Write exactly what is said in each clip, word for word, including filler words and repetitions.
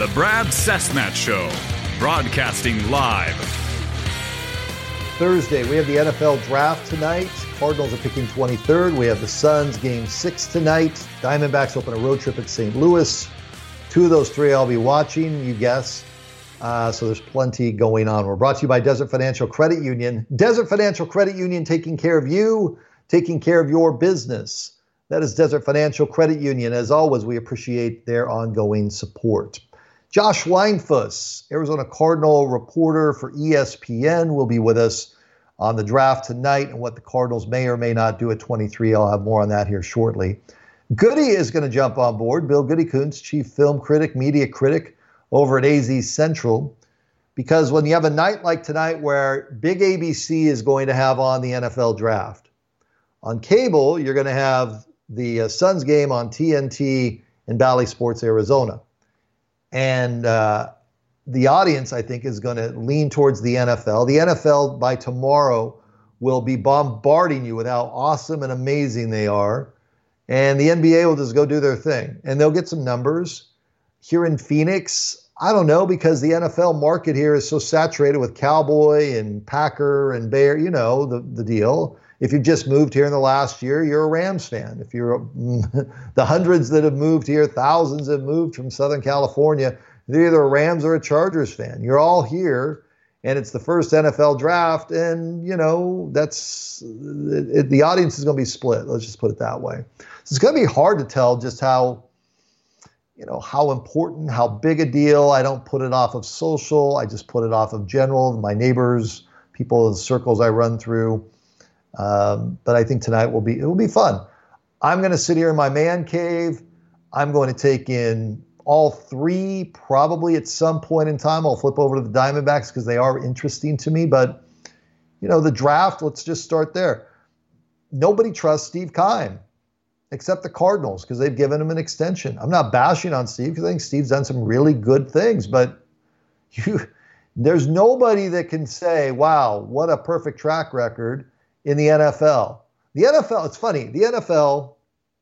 The Brad Cessmat Show, broadcasting live. Thursday, we have the N F L draft tonight. Cardinals are picking twenty-third. We have the Suns game six tonight. Diamondbacks open a road trip at Saint Louis. Two of those three I'll be watching, you guess. Uh, so there's plenty going on. We're brought to you by Desert Financial Credit Union. Desert Financial Credit Union, taking care of you, taking care of your business. That is Desert Financial Credit Union. As always, we appreciate their ongoing support. Josh Weinfuss, Arizona Cardinal reporter for E S P N, will be with us on the draft tonight and what the Cardinals may or may not do at twenty-three. I'll have more on that here shortly. Goody is going to jump on board. Bill Goody-Kuntz, chief film critic, media critic over at A Z Central. Because when you have a night like tonight where big A B C is going to have on the N F L draft, on cable, you're going to have the uh, Suns game on T N T in Bally Sports, Arizona. And uh, the audience, I think, is going to lean towards the N F L. The N F L, by tomorrow, will be bombarding you with how awesome and amazing they are. And the N B A will just go do their thing. And they'll get some numbers. Here in Phoenix, I don't know, because the N F L market here is so saturated with Cowboy and Packer and Bear, you know, the, the deal. If you've just moved here in the last year, you're a Rams fan. If you're the hundreds that have moved here, thousands have moved from Southern California, they're either a Rams or a Chargers fan. You're all here, and it's the first N F L draft, and, you know, that's it, it, the audience is going to be split. Let's just put it that way. So it's going to be hard to tell just how, you know, how important, how big a deal. I don't put it off of social. I just put it off of general, my neighbors, people in the circles I run through. Um, but I think tonight will be, it will be fun. I'm going to sit here in my man cave. I'm going to take in all three, probably at some point in time. I'll flip over to the Diamondbacks because they are interesting to me. But, you know, the draft, let's just start there. Nobody trusts Steve Keim except the Cardinals because they've given him an extension. I'm not bashing on Steve because I think Steve's done some really good things. But you, there's nobody that can say, wow, what a perfect track record in the N F L. The N F L, it's funny, the N F L,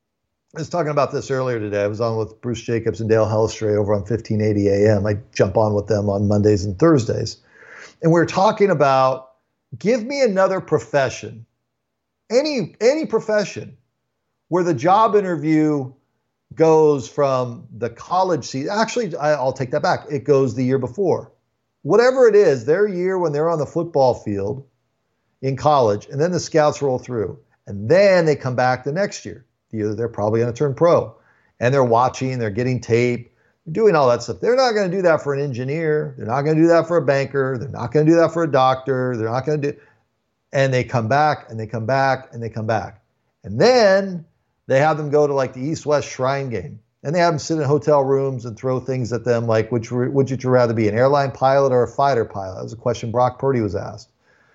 I was talking about this earlier today. I was on with Bruce Jacobs and Dale Hellestray over on fifteen eighty A M. I jump on with them on Mondays and Thursdays. And we we're talking about, give me another profession, any, any profession, where the job interview goes from the college season. Actually, I, I'll take that back. It goes the year before. Whatever it is, their year when they're on the football field, in college, and then the scouts roll through, and then they come back the next year. The year they're probably going to turn pro, and they're watching, they're getting tape, they're doing all that stuff. They're not going to do that for an engineer. They're not going to do that for a banker. They're not going to do that for a doctor. They're not going to do, and they come back, and they come back, and they come back. And then they have them go to like the East-West Shrine game, and they have them sit in hotel rooms and throw things at them like, which would you rather be, an airline pilot or a fighter pilot? That was a question Brock Purdy was asked.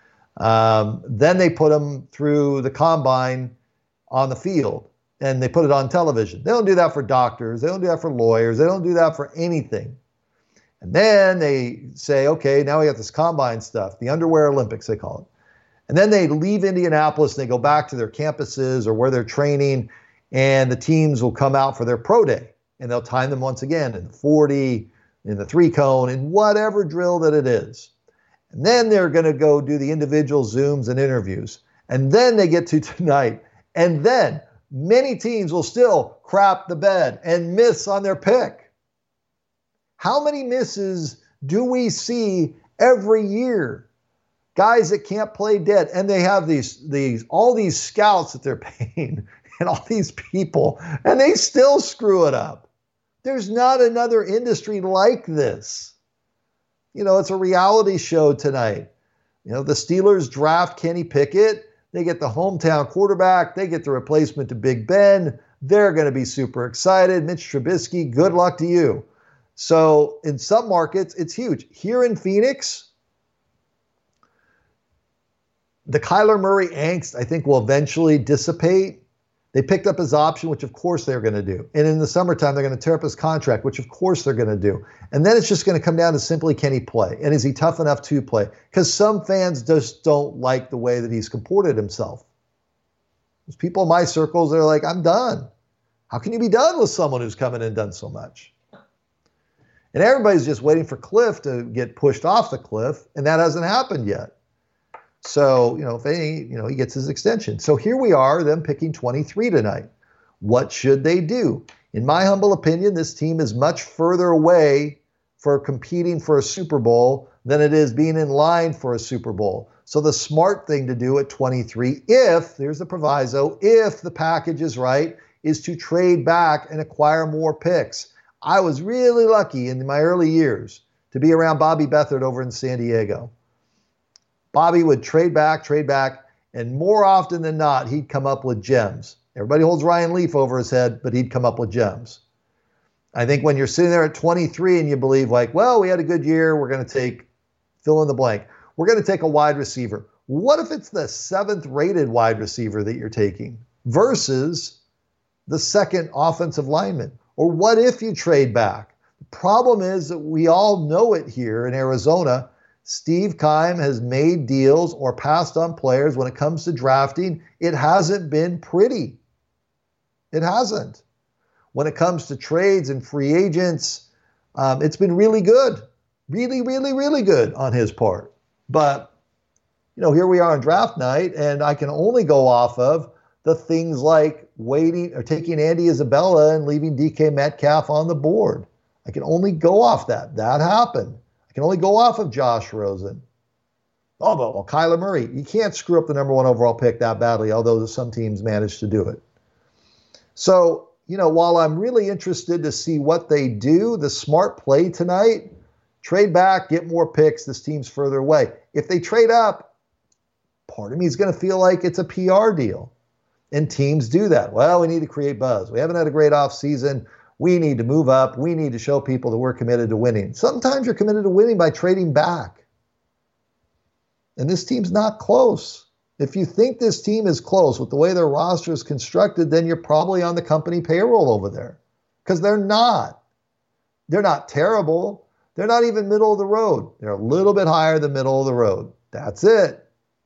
Um, then they put them through the combine on the field, and they put it on television. They don't do that for doctors. They don't do that for lawyers. They don't do that for anything. And then they say, okay, now we have this combine stuff, the Underwear Olympics, they call it. And then they leave Indianapolis, and they go back to their campuses or where they're training, and the teams will come out for their pro day, and they'll time them once again in the forty, in the three cone, in whatever drill that it is. And then they're going to go do the individual Zooms and interviews. And then they get to tonight. And then many teams will still crap the bed and miss on their pick. How many misses do we see every year? Guys that can't play dead. And they have these, these, all these scouts that they're paying and all these people, and they still screw it up. There's not another industry like this. You know, it's a reality show tonight. You know, the Steelers draft Kenny Pickett. They get the hometown quarterback. They get the replacement to Big Ben. They're going to be super excited. Mitch Trubisky, good luck to you. So in some markets, it's huge. Here in Phoenix, the Kyler Murray angst, I think, will eventually dissipate. They picked up his option, which of course they're going to do. And in the summertime, they're going to tear up his contract, which of course they're going to do. And then it's just going to come down to simply, can he play? And is he tough enough to play? Because some fans just don't like the way that he's comported himself. There's people in my circles that are like, I'm done. How can you be done with someone who's come in and done so much? And everybody's just waiting for Cliff to get pushed off the cliff, and that hasn't happened yet. So, you know, if any, you know, he gets his extension. So here we are, them picking twenty-three tonight. What should they do? In my humble opinion, this team is much further away for competing for a Super Bowl than it is being in line for a Super Bowl. So the smart thing to do at twenty-three, if, there's the proviso, if the package is right, is to trade back and acquire more picks. I was really lucky in my early years to be around Bobby Beathard over in San Diego. Bobby would trade back, trade back, and more often than not, he'd come up with gems. Everybody holds Ryan Leaf over his head, but he'd come up with gems. I think when you're sitting there at twenty-three and you believe like, well, we had a good year, we're going to take fill in the blank. We're going to take a wide receiver. What if it's the seventh rated wide receiver that you're taking versus the second offensive lineman? Or what if you trade back? The problem is that we all know it here in Arizona. Steve Keim has made deals or passed on players when it comes to drafting. It hasn't been pretty. It hasn't. When it comes to trades and free agents, um, it's been really good. Really, really, really good on his part. But, you know, here we are on draft night, and I can only go off of the things like waiting or taking Andy Isabella and leaving D K Metcalf on the board. I can only go off that. That happened. I can only go off of Josh Rosen. Oh, but well, Kyler Murray. You can't screw up the number one overall pick that badly, although some teams manage to do it. So, you know, while I'm really interested to see what they do, the smart play tonight, trade back, get more picks. This team's further away. If they trade up, part of me is going to feel like it's a P R deal. And teams do that. Well, we need to create buzz. We haven't had a great offseason. We need to move up. We need to show people that we're committed to winning. Sometimes you're committed to winning by trading back. And this team's not close. If you think this team is close with the way their roster is constructed, then you're probably on the company payroll over there. Because they're not. They're not terrible. They're not even middle of the road. They're a little bit higher than middle of the road. That's it.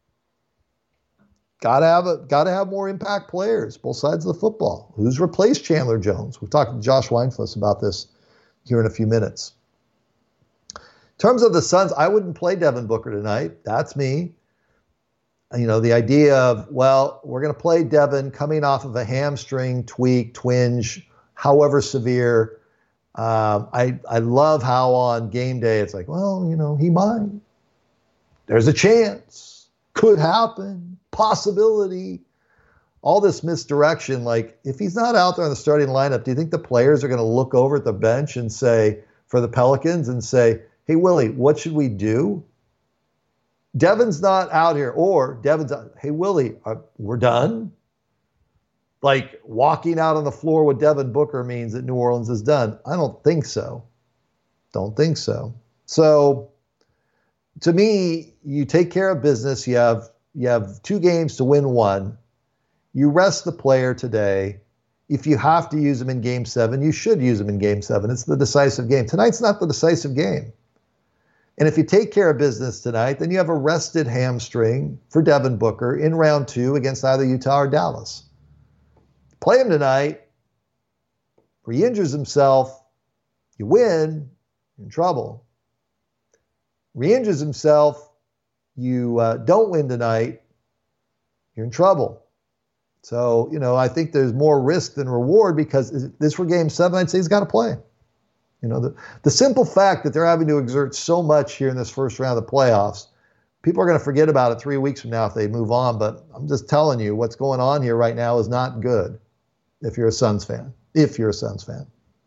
Gotta have a, gotta have more impact players, both sides of the football. Who's replaced Chandler Jones? We've talked to Josh Weinfuss about this here in a few minutes. In terms of the Suns, I wouldn't play Devin Booker tonight. That's me. You know, the idea of, well, we're going to play Devin coming off of a hamstring tweak, twinge, however severe. Um, I, I love how on game day it's like, well, you know, he might. There's a chance. Could happen. Possibility. All this misdirection. Like, if he's not out there in the starting lineup, do you think the players are going to look over at the bench and say, for the Pelicans, and say, hey, Willie, what should we do? Devin's not out here. Or Devin's out, hey, Willie, uh, we're done? Like, walking out on the floor with Devin Booker means that New Orleans is done. I don't think so. Don't think so. So, to me, you take care of business. You have you have two games to win one. You rest the player today. If you have to use him in game seven, you should use him in game seven. It's the decisive game. Tonight's not the decisive game. And if you take care of business tonight, then you have a rested hamstring for Devin Booker in round two against either Utah or Dallas. Play him tonight. He injures himself. You win. You're in trouble. Re-injures himself. You uh, don't win tonight. You're in trouble. So, you know, I think there's more risk than reward, because if this were game seven, I'd say he's got to play. You know, the, the simple fact that they're having to exert so much here in this first round of the playoffs, people are going to forget about it three weeks from now if they move on. But I'm just telling you, what's going on here right now is not good if you're a Suns fan. If you're a Suns fan.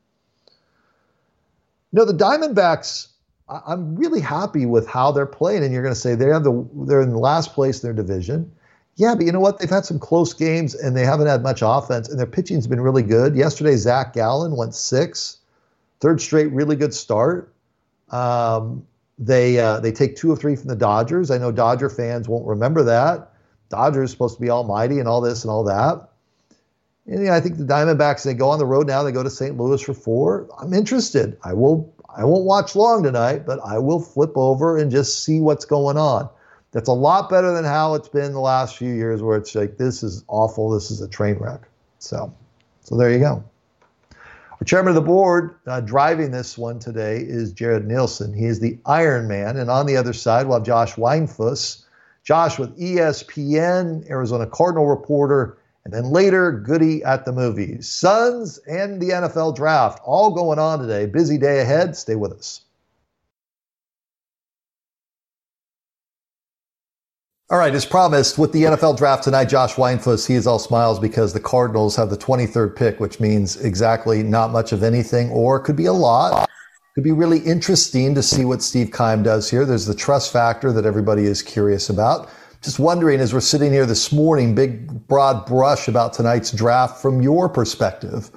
You know, the Diamondbacks, I'm really happy with how they're playing, and you're going to say they have the they're in the last place in their division. Yeah, but you know what? They've had some close games, and they haven't had much offense, and their pitching's been really good. Yesterday, Zach Gallen went six, third straight really good start. Um, they uh, they take two of three from the Dodgers. I know Dodger fans won't remember that. Dodgers supposed to be almighty and all this and all that. And yeah, I think the Diamondbacks, they go on the road now. They go to Saint Louis for four. I'm interested. I will. I won't watch long tonight, but I will flip over and just see what's going on. That's a lot better than how it's been the last few years, where it's like, this is awful. This is a train wreck. So, so there you go. The chairman of the board uh, driving this one today is Jared Nielsen. He is the Iron Man. And on the other side, we'll have Josh Weinfuss. Josh with E S P N, Arizona Cardinal reporter, and then later, Goody at the movies. Suns and the N F L draft all going on today. Busy day ahead. Stay with us. All right, as promised, with the N F L draft tonight, Josh Weinfuss, he is all smiles because the Cardinals have the twenty-third pick, which means exactly not much of anything, or could be a lot. Could be really interesting to see what Steve Keim does here. There's the trust factor that everybody is curious about. Just wondering, as we're sitting here this morning, big, broad brush about tonight's draft from your perspective.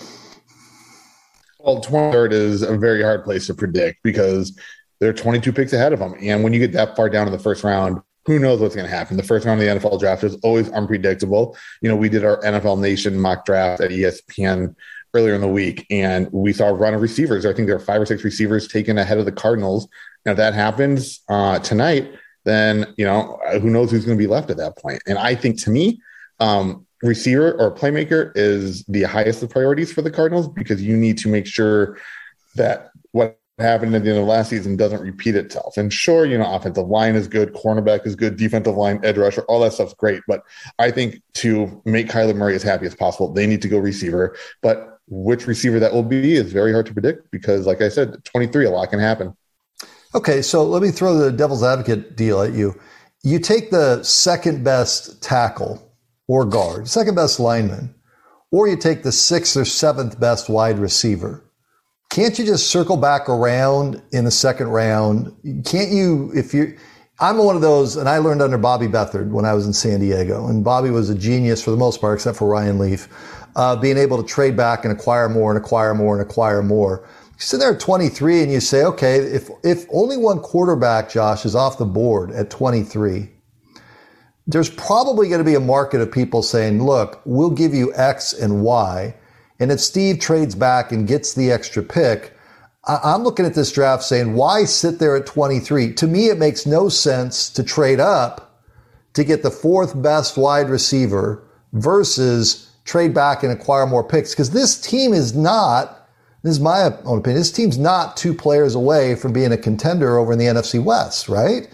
Well, twenty-third is a very hard place to predict because there are twenty-two picks ahead of them. And when you get that far down in the first round, who knows what's going to happen? The first round of the N F L draft is always unpredictable. You know, we did our N F L Nation mock draft at E S P N earlier in the week, and we saw a run of receivers. I think there are five or six receivers taken ahead of the Cardinals. Now, if that happens uh, tonight, then, you know, who knows who's going to be left at that point. And I think, to me, um, receiver or playmaker is the highest of priorities for the Cardinals because you need to make sure that what happened at the end of last season doesn't repeat itself. And sure, you know, offensive line is good, cornerback is good, defensive line, edge rusher, all that stuff's great. But I think to make Kyler Murray as happy as possible, they need to go receiver. But which receiver that will be is very hard to predict because, like I said, twenty-three, a lot can happen. Okay, so let me throw the devil's advocate deal at you. You take the second best tackle or guard, second best lineman, or you take the sixth or seventh best wide receiver. Can't you just circle back around in the second round? Can't you, if you, I'm one of those, and I learned under Bobby Beathard when I was in San Diego, and Bobby was a genius for the most part, except for Ryan Leaf, uh, being able to trade back and acquire more and acquire more and acquire more. You sit there at twenty-three and you say, okay, if if only one quarterback, Josh, is off the board at twenty-three, there's probably going to be a market of people saying, look, we'll give you X and Y. And if Steve trades back and gets the extra pick, I'm looking at this draft saying, why sit there at twenty-three? To me, it makes no sense to trade up to get the fourth best wide receiver versus trade back and acquire more picks. Because this team is not, this is my own opinion, this team's not two players away from being a contender over in the N F C West, right?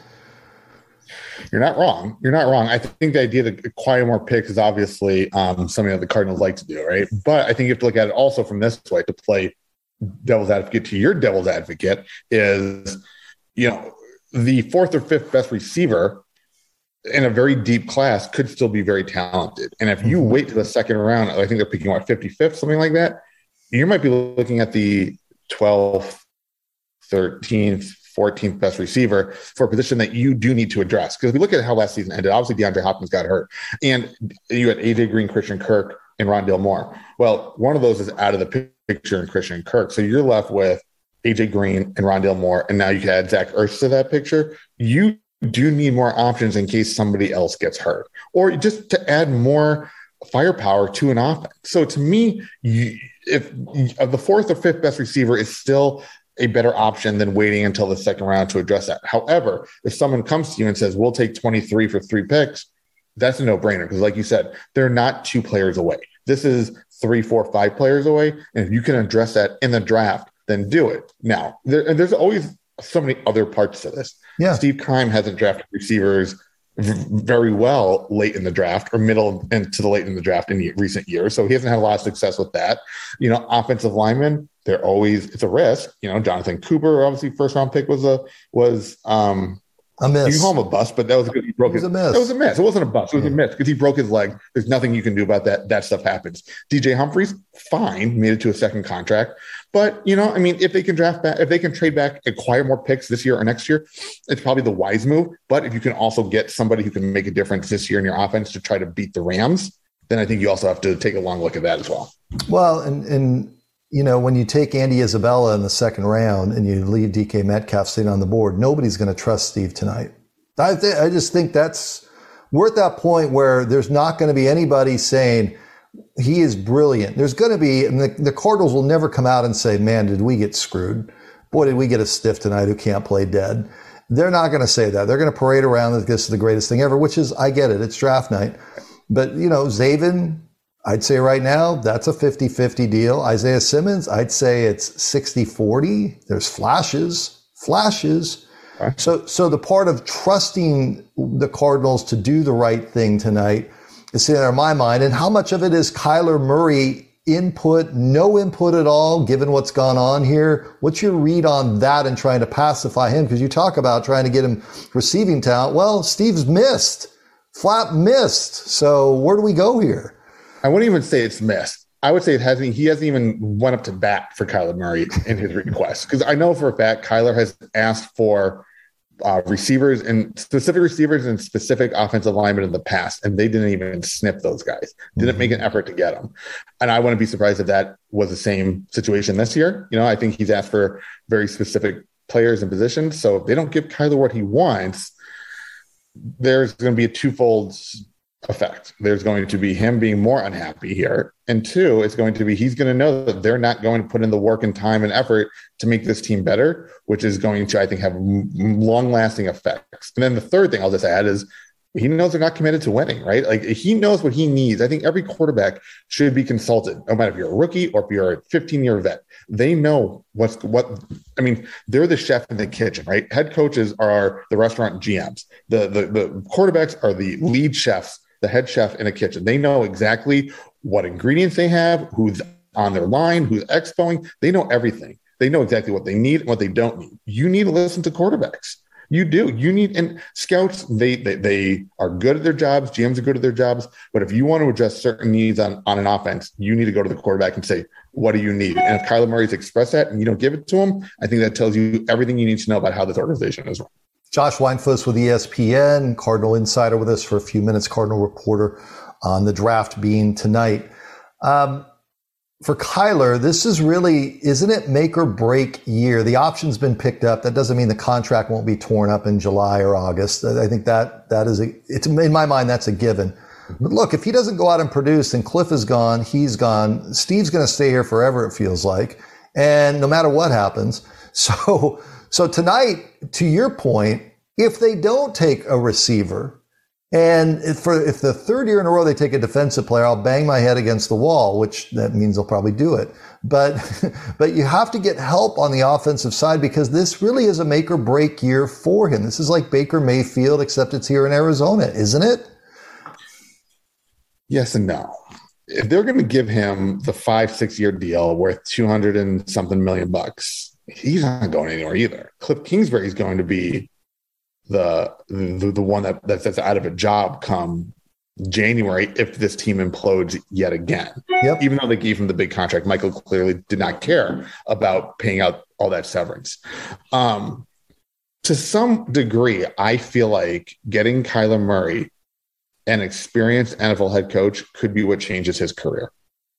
You're not wrong. You're not wrong. I think the idea to acquire more picks is obviously um, something that the Cardinals like to do, right? But I think you have to look at it also from this way, to play devil's advocate to your devil's advocate is, you know, the fourth or fifth best receiver in a very deep class could still be very talented. And if you wait to the second round, I think they're picking, what, fifty-fifth, something like that, you might be looking at the twelfth, thirteenth, fourteenth best receiver for a position that you do need to address. Because if we look at how last season ended, obviously DeAndre Hopkins got hurt. And you had A J Green, Christian Kirk, and Rondale Moore. Well, one of those is out of the picture in Christian Kirk. So you're left with A J Green and Rondale Moore, and now you can add Zach Ertz to that picture. You do need more options in case somebody else gets hurt, or just to add more firepower to an offense. So to me, you, if the fourth or fifth best receiver is still a better option than waiting until the second round to address that. However, if someone comes to you and says, we'll take twenty-three for three picks, that's a no-brainer because, like you said, they're not two players away. This is three, four, five players away. And if you can address that in the draft, then do it. Now, there, and there's always so many other parts to this. Yeah. Steve Keim hasn't drafted receivers v- very well late in the draft or middle and to the late in the draft in recent years. So he hasn't had a lot of success with that. You know, offensive linemen, they're always, it's a risk. You know, Jonathan Cooper, obviously first round pick was a, was, um, a miss. You can call him a bust, but that was because he broke his. It was a miss. It was a miss. It wasn't a bust. It was a miss because he broke his leg. There's nothing you can do about that. That stuff happens. D J Humphries, fine, made it to a second contract. But, you know, I mean, if they can draft back, if they can trade back, acquire more picks this year or next year, it's probably the wise move. But if you can also get somebody who can make a difference this year in your offense to try to beat the Rams, then I think you also have to take a long look at that as well. Well, and, and you know, when you take Andy Isabella in the second round and you leave D K Metcalf sitting on the board, nobody's going to trust Steve tonight. I, th- I just think that's we're at that point where there's not going to be anybody saying he is brilliant. There's going to be, and the, the Cardinals will never come out and say, man, did we get screwed? Boy, did we get a stiff tonight who can't play dead. They're not going to say that. They're going to parade around that this is the greatest thing ever, which is, I get it. It's draft night. But, you know, Zaven, I'd say right now, that's a fifty-fifty deal. Isaiah Simmons, I'd say it's sixty forty. There's flashes, flashes. Right. So, so the part of trusting the Cardinals to do the right thing tonight is sitting there in my mind. And how much of it is Kyler Murray input, no input at all, given what's gone on here? What's your read on that and trying to pacify him? Because you talk about trying to get him receiving talent. Well, Steve's missed, flat missed. So where do we go here? I wouldn't even say it's missed. I would say it hasn't. He hasn't even went up to bat for Kyler Murray in his request. Because I know for a fact Kyler has asked for uh, receivers and specific receivers and specific offensive linemen in the past, and they didn't even sniff those guys. Didn't make an effort to get them. And I wouldn't be surprised if that was the same situation this year. You know, I think he's asked for very specific players and positions. So if they don't give Kyler what he wants, there's going to be a twofold effect. There's going to be him being more unhappy here. And two, it's going to be he's going to know that they're not going to put in the work and time and effort to make this team better, which is going to, I think, have long-lasting effects. And then the third thing I'll just add is he knows they're not committed to winning, right? Like he knows what he needs. I think every quarterback should be consulted, no matter if you're a rookie or if you're a fifteen-year vet. They know what's what. I mean, they're the chef in the kitchen, right? Head coaches are the restaurant G Ms. The the, the quarterbacks are the lead chefs, the head chef in a kitchen. They know exactly what ingredients they have, who's on their line, who's expoing. They know everything. They know exactly what they need and what they don't need. You need to listen to quarterbacks. You do. You need, and scouts, they, they they are good at their jobs. G Ms are good at their jobs. But if you want to address certain needs on, on an offense, you need to go to the quarterback and say, what do you need? And if Kyler Murray's expressed that and you don't give it to him, I think that tells you everything you need to know about how this organization is run. Josh Weinfuss with E S P N, Cardinal Insider with us for a few minutes, Cardinal reporter on the draft being tonight. Um, for Kyler, this is really, isn't it make or break year? The option's been picked up. That doesn't mean the contract won't be torn up in July or August. I think that that is a, it's in my mind, that's a given. But look, if he doesn't go out and produce and Cliff is gone, he's gone, Steve's going to stay here forever, it feels like. And no matter what happens. So, so tonight, to your point, if they don't take a receiver, and if, for, if the third year in a row they take a defensive player, I'll bang my head against the wall, which that means they'll probably do it. But, but you have to get help on the offensive side because this really is a make or break year for him. This is like Baker Mayfield, except it's here in Arizona, isn't it? Yes and no. If they're going to give him the five, six year deal worth two hundred and something million bucks, he's not going anywhere either. Cliff Kingsbury is going to be the the, the one that, that's out of a job come January if this team implodes yet again. Yep. Even though they gave him the big contract, Michael clearly did not care about paying out all that severance. Um, to some degree, I feel like getting Kyler Murray, an experienced N F L head coach, could be what changes his career.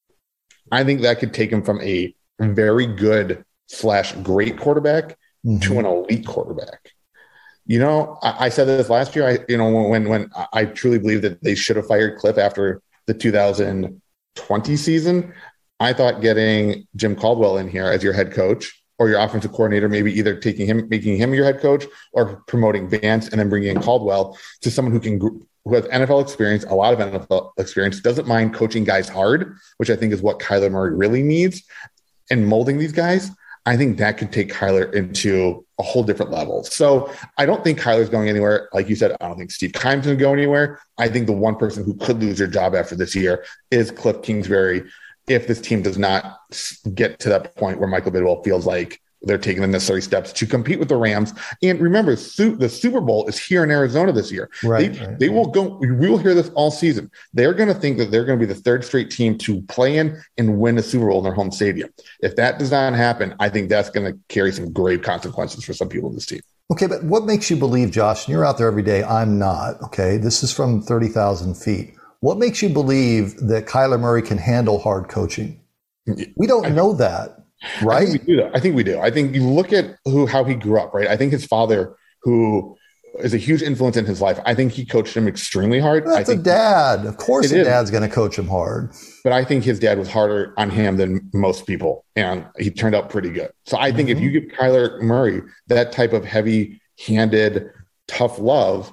I think that could take him from a very good slash great quarterback mm-hmm. to an elite quarterback. You know, I, I said this last year. I, you know, when when I truly believe that they should have fired Cliff after the two thousand twenty season. I thought getting Jim Caldwell in here as your head coach or your offensive coordinator, maybe either taking him, making him your head coach, or promoting Vance and then bringing in Caldwell to someone who can who has N F L experience, a lot of N F L experience, doesn't mind coaching guys hard, which I think is what Kyler Murray really needs, and molding these guys. I think that could take Kyler into a whole different level. So I don't think Kyler's going anywhere. Like you said, I don't think Steve Keim's going to go anywhere. I think the one person who could lose their job after this year is Cliff Kingsbury if this team does not get to that point where Michael Bidwell feels like they're taking the necessary steps to compete with the Rams. And remember, su- the Super Bowl is here in Arizona this year. Right, they right, they right. will go. We will hear this all season. They're going to think that they're going to be the third straight team to play in and win a Super Bowl in their home stadium. If that does not happen, I think that's going to carry some grave consequences for some people in this team. Okay, but what makes you believe, Josh, and you're out there every day, I'm not, okay? This is from thirty thousand feet. What makes you believe that Kyler Murray can handle hard coaching? We don't I, know that. Right. I think we do. I think we do. I think you look at who, how he grew up, right? I think his father, who is a huge influence in his life, I think he coached him extremely hard. That's I think a dad. Of course, a is. dad's going to coach him hard. But I think his dad was harder on him than most people, and he turned out pretty good. So I think mm-hmm. if you give Kyler Murray that type of heavy-handed, tough love,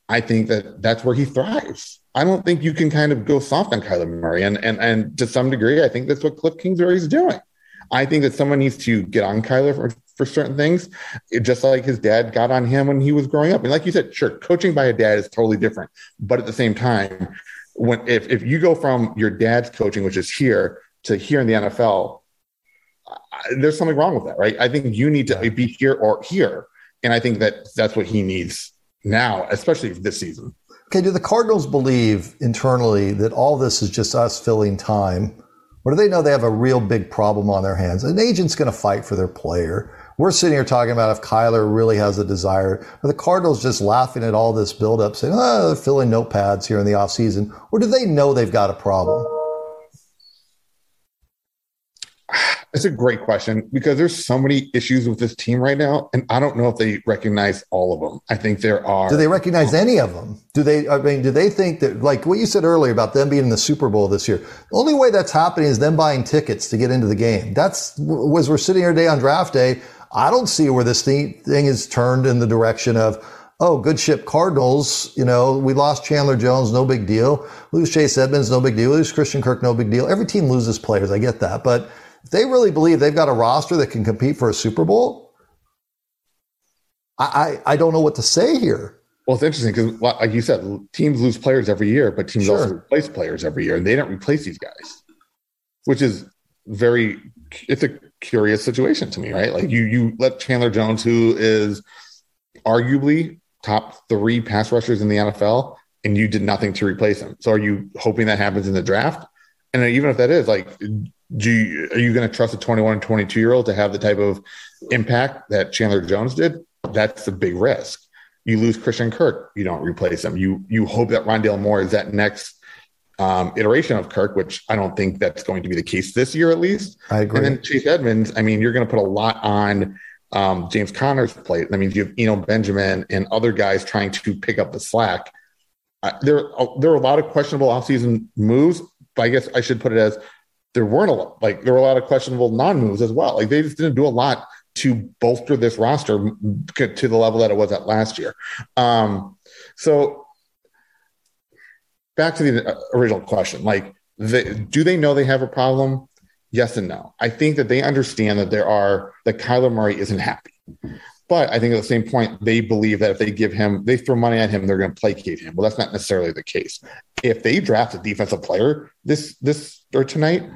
I think that that's where he thrives. I don't think you can kind of go soft on Kyler Murray. And, and, and to some degree, I think that's what Cliff Kingsbury is doing. I think that someone needs to get on Kyler for, for certain things, it, just like his dad got on him when he was growing up. And like you said, sure, coaching by a dad is totally different. But at the same time, when if, if you go from your dad's coaching, which is here, to here in the N F L, there's something wrong with that, right? I think you need to be here or here. And I think that that's what he needs now, especially this season. Okay, do the Cardinals believe internally that all this is just us filling time? Or do they know they have a real big problem on their hands? An agent's going to fight for their player. We're sitting here talking about if Kyler really has a desire. Are the Cardinals just laughing at all this buildup, saying, oh, they're filling notepads here in the offseason? Or do they know they've got a problem? It's a great question because there's so many issues with this team right now, and I don't know if they recognize all of them. I think there are. Do they recognize any of them? Do they? I mean, do they think that, like what you said earlier about them being in the Super Bowl this year? The only way that's happening is them buying tickets to get into the game. That's as we're sitting here today on draft day. I don't see where this thing, thing is turned in the direction of, oh, good ship Cardinals. You know, we lost Chandler Jones, no big deal. Lose Chase Edmonds, no big deal. Lose Christian Kirk, no big deal. Every team loses players. I get that, but if they really believe they've got a roster that can compete for a Super Bowl, I, I, I don't know what to say here. Well, it's interesting because, like you said, teams lose players every year, but teams sure. also replace players every year, and they don't replace these guys, which is very – it's a curious situation to me, right? Like you you let Chandler Jones, who is arguably top three pass rushers in the N F L, and you did nothing to replace him. So are you hoping that happens in the draft? And even if that is, like – Do you, are you going to trust a twenty-one and twenty-two year old to have the type of impact that Chandler Jones did? That's a big risk. You lose Christian Kirk, you don't replace him. You you hope that Rondale Moore is that next um, iteration of Kirk, which I don't think that's going to be the case this year, at least. I agree. And then Chase Edmonds, I mean, you're going to put a lot on um, James Conner's plate. That means you have Eno Benjamin and other guys trying to pick up the slack. Uh, there, uh, there were a lot of questionable offseason moves, but I guess I should put it as there weren't a lot, like there were a lot of questionable non-moves as well. Like they just didn't do a lot to bolster this roster to the level that it was at last year. Um, so back to the original question, like they, do they know they have a problem? Yes and no. I think that they understand that there are, that Kyler Murray isn't happy. But I think at the same point, they believe that if they give him, they throw money at him, they're going to placate him. Well, that's not necessarily the case. If they draft a defensive player this this or tonight,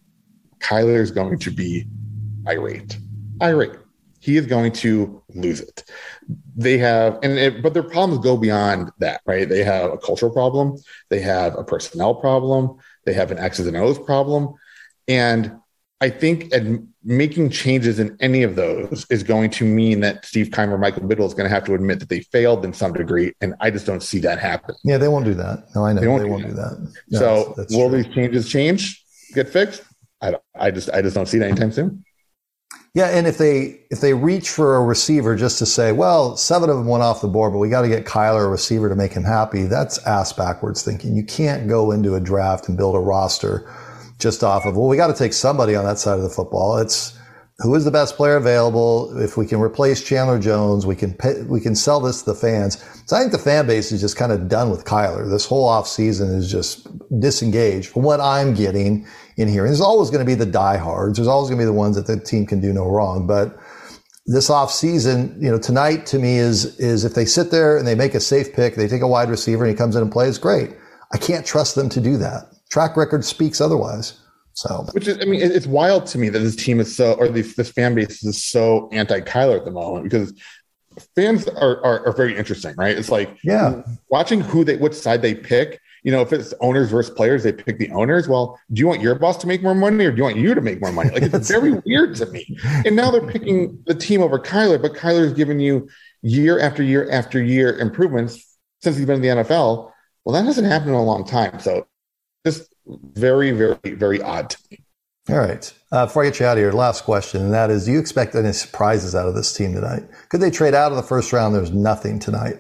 Kyler is going to be irate. Irate. He is going to lose it. They have, and it, but their problems go beyond that, right? They have a cultural problem. They have a personnel problem. They have an X's and O's problem. And I think making changes in any of those is going to mean that Steve Keimer, Michael Biddle is going to have to admit that they failed in some degree, and I just don't see that happen. Yeah, they won't do that. No, I know they won't, they won't do that. Do that. No, so that's, that's will true. these changes change, get fixed? I don't, I just I just don't see that anytime soon. Yeah, and if they if they reach for a receiver just to say, well, seven of them went off the board, but we got to get Kyler a receiver to make him happy, that's ass backwards thinking. You can't go into a draft and build a roster just off of, well, we got to take somebody on that side of the football. It's who is the best player available. If we can replace Chandler Jones, we can pay, we can sell this to the fans. So I think the fan base is just kind of done with Kyler. This whole offseason is just disengaged from what I'm getting in here. And there's always going to be the diehards. There's always going to be the ones that the team can do no wrong. But this offseason, you know, tonight to me is is if they sit there and they make a safe pick, they take a wide receiver and he comes in and plays, great. I can't trust them to do that. Track record speaks otherwise. So, which is, I mean, it's wild to me that this team is so, or this, this fan base is so anti-Kyler at the moment, because fans are, are are very interesting, right? It's like, yeah, watching who they, which side they pick. You know, if it's owners versus players, they pick the owners. Well, do you want your boss to make more money, or do you want you to make more money? Like, it's very weird to me. And now they're picking the team over Kyler, but Kyler's given you year after year after year improvements since he's been in the N F L. Well, that hasn't happened in a long time. So, just very, very, very odd to me. All right. Uh, before I get you out of here, last question, and that is, do you expect any surprises out of this team tonight? Could they trade out of the first round? There's nothing tonight.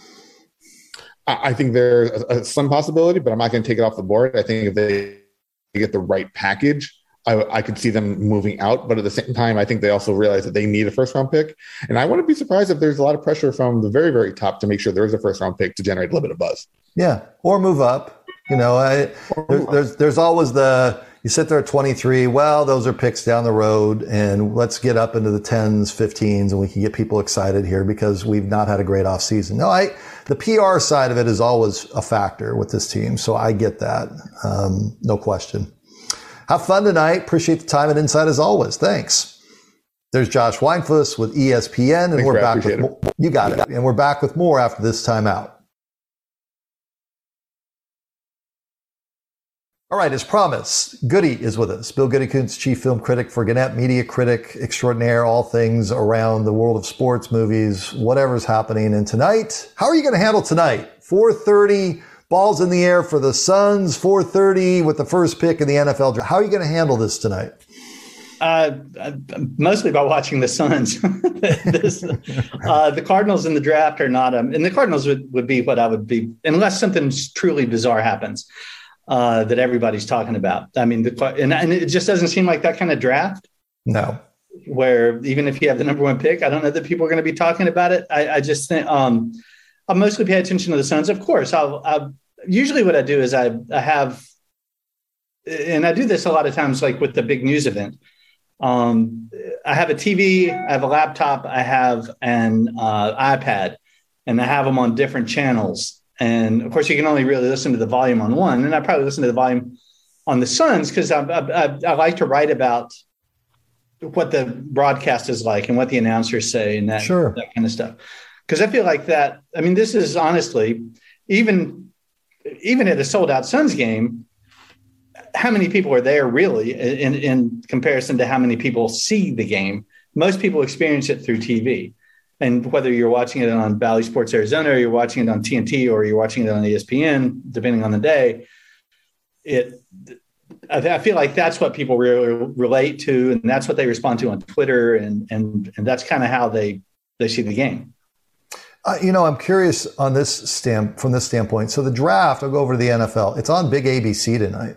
I think there's a, a, some possibility, but I'm not going to take it off the board. I think if they get the right package, I, I could see them moving out. But at the same time, I think they also realize that they need a first round pick. And I wouldn't be surprised if there's a lot of pressure from the very, very top to make sure there is a first round pick to generate a little bit of buzz. Yeah. Or move up. You know, I, there, there's, there's always the, you sit there at twenty-three, well, those are picks down the road, and let's get up into the tens, fifteens, and we can get people excited here because we've not had a great offseason. No, I, the P R side of it is always a factor with this team, so I get that. Um, no question. Have fun tonight. Appreciate the time and insight as always. Thanks. There's Josh Weinfuss with E S P N, and Thanks, we're Brad. back with more. You got it. And we're back with more after this time out. All right, as promised, Goody is with us. Bill Gutekunst, chief film critic for Gannett, media critic extraordinaire, all things around the world of sports, movies, whatever's happening. And tonight, how are you going to handle tonight? four thirty, balls in the air for the Suns, four thirty with the first pick in the N F L draft. How are you going to handle this tonight? Uh, mostly by watching the Suns. this, uh, the Cardinals in the draft are not, um, and the Cardinals would, would be what I would be, unless something truly bizarre happens. Uh, that everybody's talking about. I mean, the, and, and it just doesn't seem like that kind of draft. No. Where even if you have the number one pick, I don't know that people are going to be talking about it. I, I just think um, I'll mostly pay attention to the Suns. Of course, I'll, I'll usually what I do is I, I have, and I do this a lot of times, like with the big news event. Um, I have a T V, I have a laptop, I have an uh, iPad, and I have them on different channels. And of course, you can only really listen to the volume on one. And I probably listen to the volume on the Suns because I, I, I like to write about what the broadcast is like and what the announcers say and that, sure. that kind of stuff. Because I feel like that. I mean, this is honestly, even, even at a sold out Suns game, how many people are there really in, in comparison to how many people see the game? Most people experience it through T V. And whether you're watching it on Bally Sports Arizona, or you're watching it on T N T, or you're watching it on E S P N, depending on the day, it I feel like that's what people really relate to, and that's what they respond to on Twitter, and and and that's kind of how they they see the game. Uh, you know, I'm curious on this stamp from this standpoint. So the draft, I'll go over to the N F L. It's on big A B C tonight,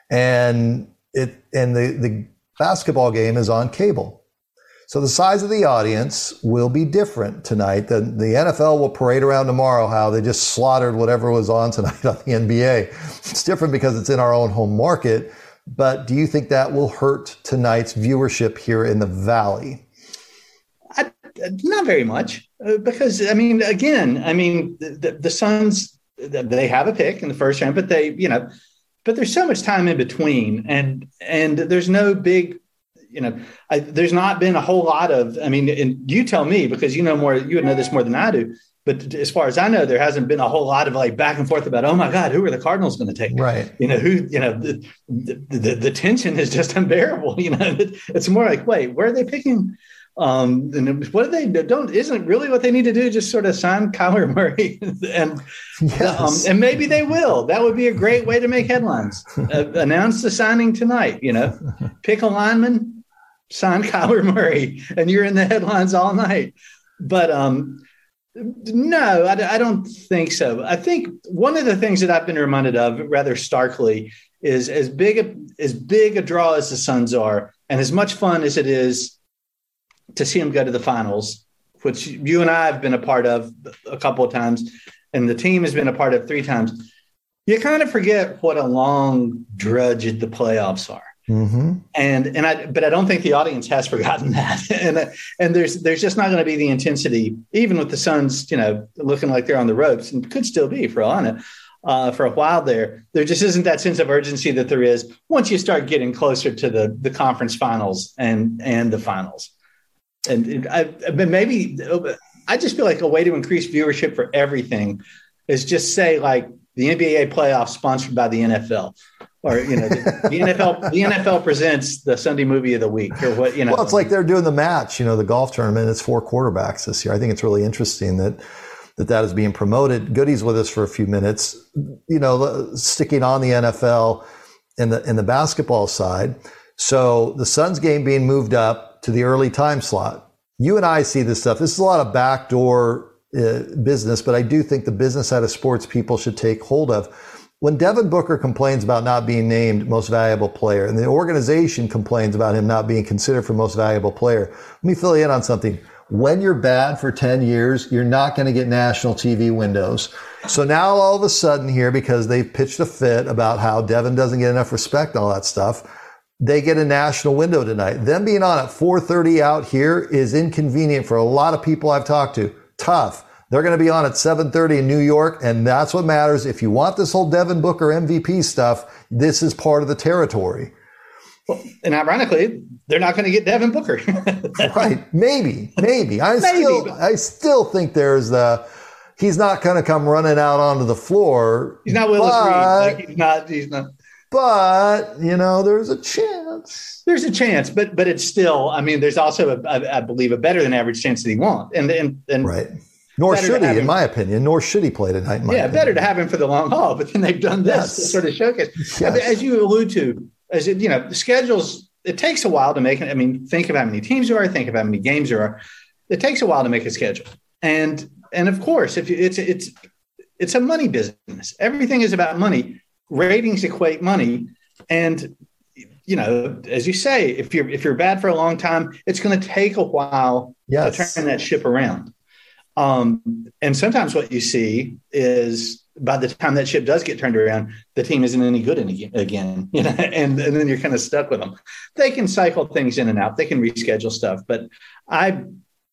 and it and the the basketball game is on cable. So the size of the audience will be different tonight. The, the N F L will parade around tomorrow how they just slaughtered whatever was on tonight on the N B A. It's different because it's in our own home market. But do you think that will hurt tonight's viewership here in the Valley? I, not very much. Uh, because, I mean, again, I mean, the, the Suns, they have a pick in the first round, but they, you know, but there's so much time in between. And, and there's no big, you know, I, there's not been a whole lot of, I mean, and you tell me, because you know more, you would know this more than I do. But as far as I know, there hasn't been a whole lot of like back and forth about, oh my God, who are the Cardinals going to take? Right. You know, who, you know, the, the, the, the tension is just unbearable. You know, it's more like, wait, where are they picking? Um, and what do they don't, isn't really what they need to do, just sort of sign Kyler Murray and, yes. um, and maybe they will. That would be a great way to make headlines. Uh, announce the signing tonight, you know, pick a lineman, sign Kyler Murray, and you're in the headlines all night. But um, no, I, I don't think so. I think one of the things that I've been reminded of rather starkly is as big a, as big a draw as the Suns are, and as much fun as it is to see them go to the finals, which you and I have been a part of a couple of times, and the team has been a part of three times, you kind of forget what a long drudge the playoffs are. Mm-hmm. And and I, but I don't think the audience has forgotten that. and and there's there's just not going to be the intensity, even with the Suns, you know, looking like they're on the ropes, and could still be for all I know, uh, for a while there. There just isn't that sense of urgency that there is once you start getting closer to the the conference finals and and the finals. And I, maybe I just feel like a way to increase viewership for everything is just say like the N B A playoffs sponsored by the N F L. Or, you know, the, the N F L, the N F L presents the Sunday movie of the week, or what, you know. Well, it's like they're doing the match, you know, the golf tournament. It's four quarterbacks this year. I think it's really interesting that that, that is being promoted. Goody's with us for a few minutes, you know, sticking on the N F L in the in the basketball side. So the Suns game being moved up to the early time slot. You and I see this stuff. This is a lot of backdoor uh, business, but I do think the business side of sports people should take hold of. when Devin Booker complains about not being named most valuable player and the organization complains about him not being considered for most valuable player, let me fill you in on something. When you're bad for ten years, you're not going to get national T V windows. So now all of a sudden here, because they've pitched a fit about how Devin doesn't get enough respect and all that stuff, they get a national window tonight. Them being on at four thirty out here is inconvenient for a lot of people I've talked to. Tough. They're going to be on at seven thirty in New York, and that's what matters. If you want this whole Devin Booker M V P stuff, this is part of the territory. Well, and ironically, they're not going to get Devin Booker. Right. Maybe. Maybe. I Maybe, still but- I still think there's the he's not going to come running out onto the floor. He's not Willis Reed. but, Like, he's not. He's not. but, you know, there's a chance. There's a chance, but but it's still. I mean, there's also, a, I, I believe, a better than average chance that he won't. And and and Right. Nor better should to he, have in him- my opinion. Nor should he play tonight, in my yeah, opinion. better to have him for the long haul. But then they've done this Yes. to sort of showcase. Yes. I mean, as you allude to, as it, you know, the schedules. It takes a while to make it. I mean, think of how many teams there are. Think of how many games there are. It takes a while to make a schedule. And and of course, if you, it's it's it's a money business. Everything is about money. Ratings equate money. And you know, as you say, if you're if you're bad for a long time, it's going to take a while Yes. to turn that ship around. Um, and sometimes what you see is by the time that ship does get turned around, the team isn't any good in again, you know, and, and then you're kind of stuck with them. They can cycle things in and out. They can reschedule stuff, but I,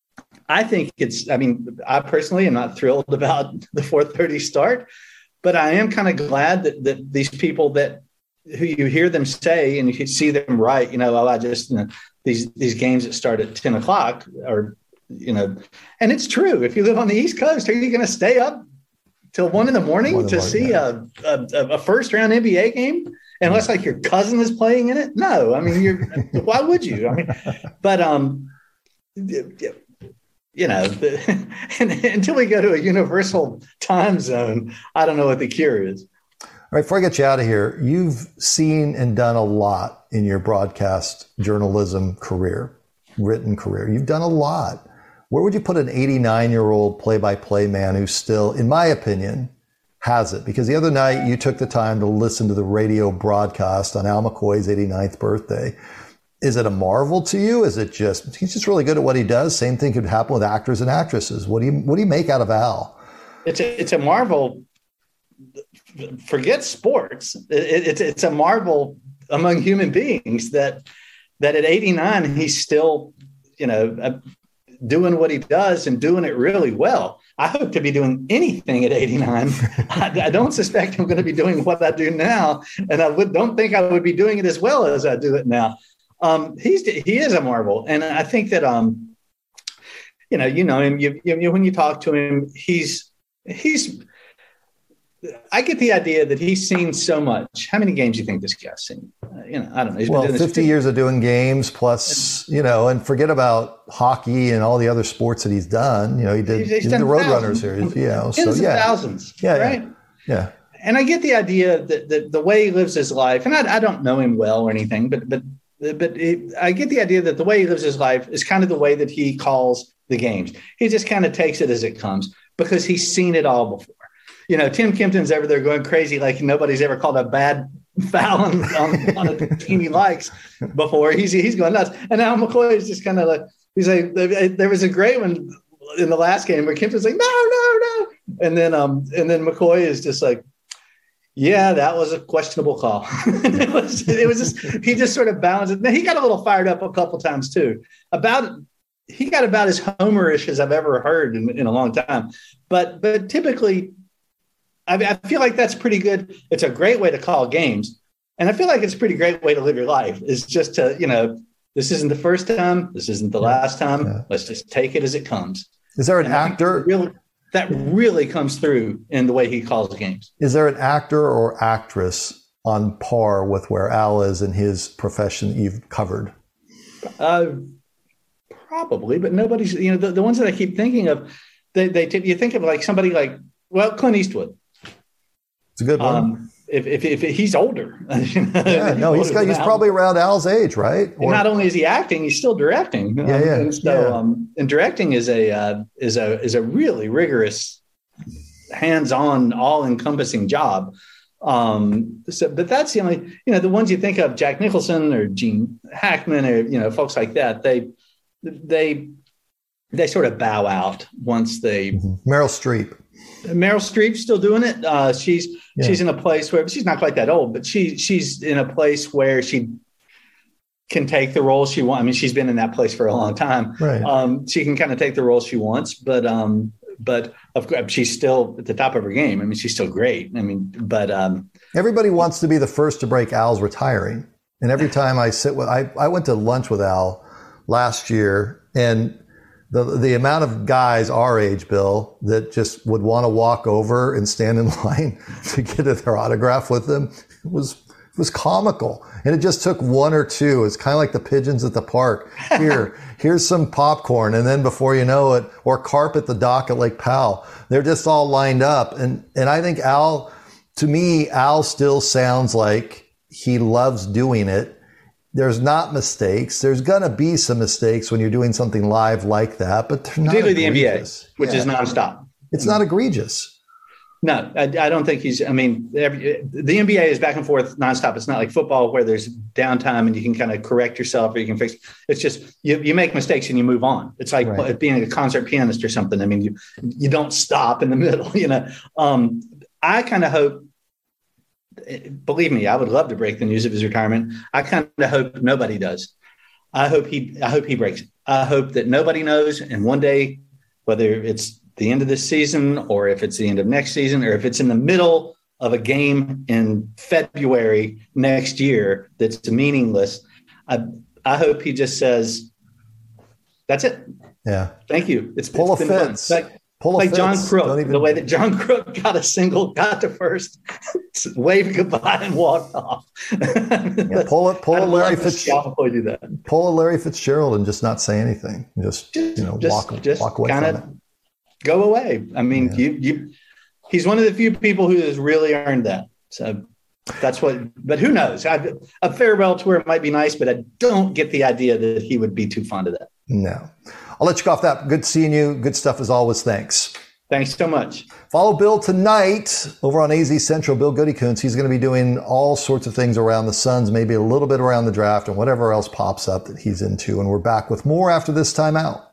I think it's, I mean, I personally am not thrilled about the four thirty start, but I am kind of glad that, that these people that who you hear them say, and you can see them write, you know, oh, I just, you know, these, these games that start at ten o'clock are, you know, and it's true. If you live on the East Coast, are you going to stay up till one in the morning One in the to morning, see yeah. a, a, a first round N B A game? Unless like your cousin is playing in it? No, I mean, you're, why would you? I mean, but, um, you know, the, and, until we go to a universal time zone, I don't know what the cure is. All right, before I get you out of here, you've seen and done a lot in your broadcast journalism career, written career. You've done a lot. Where would you put an eighty-nine-year-old play-by-play man who still, in my opinion, has it? Because the other night you took the time to listen to the radio broadcast on Al McCoy's eighty-ninth birthday. Is it a marvel to you? Is it just, he's just really good at what he does? Same thing could happen with actors and actresses. What do you, what do you make out of Al? It's a, it's a marvel. Forget sports. It, it's it's a marvel among human beings that that at eighty-nine he's still, you know, doing what he does and doing it really well. I hope to be doing anything at eighty-nine. I, I don't suspect I'm going to be doing what I do now, and I would, don't think I would be doing it as well as I do it now. Um, he's he is a marvel, and I think that um, you know, you know him. You, you when you talk to him, he's he's. I get the idea that he's seen so much. How many games do you think this guy's seen? Uh, you know, I don't know. He's Well, been doing fifty this years of doing games plus, you know, and forget about hockey and all the other sports that he's done. You know, he did, He's- he he's did done the Roadrunner thousands. series, you know, so tens of yeah. thousands, Yeah, yeah. right? Yeah. And I get the idea that, that the way he lives his life, and I, I don't know him well or anything, but but but it, I get the idea that the way he lives his life is kind of the way that he calls the games. He just kind of takes it as it comes because he's seen it all before. You know, Tim Kempton's over there going crazy like nobody's ever called a bad foul on, on, on a team he likes before. He's he's going nuts. And Al McCoy is just kind of like, he's like, there was a great one in the last game where Kempton's like, no, no, no. And then um and then McCoy is just like, yeah, that was a questionable call. it was it was just he just sort of balanced it. Now, he got a little fired up a couple times too. About he got about as homerish as I've ever heard in, in a long time. But but typically, I mean, I feel like that's pretty good. It's a great way to call games. And I feel like it's a pretty great way to live your life is just to, you know, this isn't the first time. This isn't the last time. Yeah. Let's just take it as it comes. Is there an And I think actor? Really, that really comes through in the way he calls games. Is there an actor or actress on par with where Al is in his profession that you've covered? Uh, probably, but nobody's, you know, the, the ones that I keep thinking of, they, they you think of like somebody like, well, Clint Eastwood. It's a good one. Um, if, if, if he's older, you know, yeah, no, he's got, he's probably around Al's age, right? And not only is he acting, he's still directing. Yeah, um, yeah, and so, yeah. um, and directing is a uh, is a is a really rigorous, hands-on, all-encompassing job. Um, so, but that's the only, you know, the ones you think of, Jack Nicholson or Gene Hackman or, you know, folks like that, they, they, they sort of bow out once they. Mm-hmm. Meryl Streep. Meryl Streep's still doing it. Uh, she's, yeah. she's in a place where she's not quite that old, but she, she's in a place where she can take the role she wants. I mean, she's been in that place for a long time. Right. Um, she can kind of take the role she wants, but, um, but of course she's still at the top of her game. I mean, she's still great. I mean, but um, everybody wants to be the first to break Al's retiring. And every time I sit with, I, I went to lunch with Al last year, and the the amount of guys our age, Bill, that just would want to walk over and stand in line to get their autograph with them was it was comical. And it just took one or two. It's kind of like the pigeons at the park. Here, here's some popcorn. And then before you know it, or carp at the dock at Lake Powell, they're just all lined up. And, and I think Al, to me, Al still sounds like he loves doing it. There's not mistakes. There's going to be some mistakes when you're doing something live like that, but they're not particularly the N B A, which yeah. is nonstop. It's not egregious. No, I, I don't think he's, I mean, every, the N B A is back and forth nonstop. It's not like football where there's downtime and you can kind of correct yourself or you can fix. It's just, you, you make mistakes and you move on. It's like right. being a concert pianist or something. I mean, you, you don't stop in the middle, you know. Um, I kind of hope, believe me, I would love to break the news of his retirement. I kind of hope nobody does. I hope he, I hope he breaks it. I hope that nobody knows. And one day, whether it's the end of this season, or if it's the end of next season, or if it's in the middle of a game in February next year that's meaningless, I, I hope he just says, that's it. Yeah. Thank you. It's, Pull it's a been Fitz. fun. Like, Pull a like Fitz. John Crook, even... the way that John Crook got a single, got to first, waved goodbye and walked off. Yeah, pull it, pull a Larry Fitzgerald. Do that. Pull a Larry Fitzgerald and just not say anything. Just, just you know, just, walk, just walk away from it. Go away. I mean, yeah. you, you, he's one of the few people who has really earned that. So that's what, but who knows? I, a farewell tour might be nice, but I don't get the idea that he would be too fond of that. No. I'll let you go off that. Good seeing you. Good stuff as always. Thanks. Thanks so much. Follow Bill tonight over on A Z Central. Bill Goodycoons. He's going to be doing all sorts of things around the Suns, maybe a little bit around the draft and whatever else pops up that he's into. And we're back with more after this timeout.